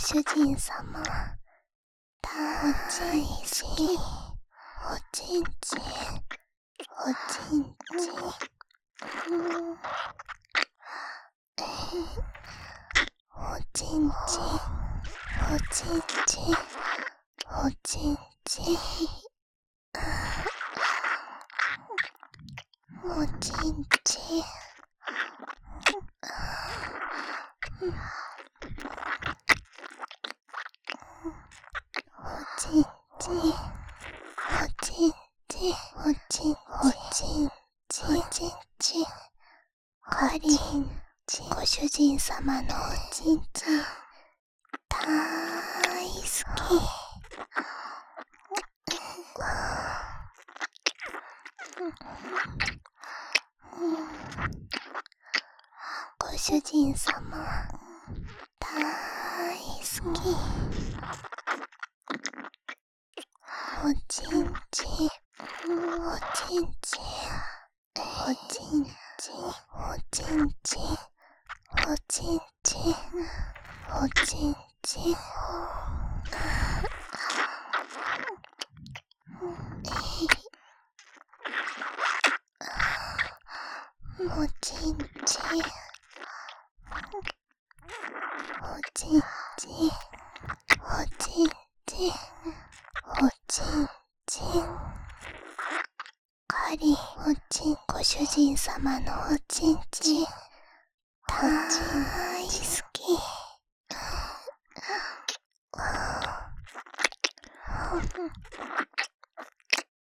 主人様大好き。おちんちんおちんちんおちんちんおちんちんおちんちんおちんちんおちんちんおちんちんおちんおちんちんおちんちんかりんご主人様のおちんちん大好き。ご主人様大好き。おちんちんおちんちんおちんちんおちんちんおちんちんおちんちんおちんちんおちんちんおちんちんおちんちんかりんおちんご主人様のおちんちん大好き。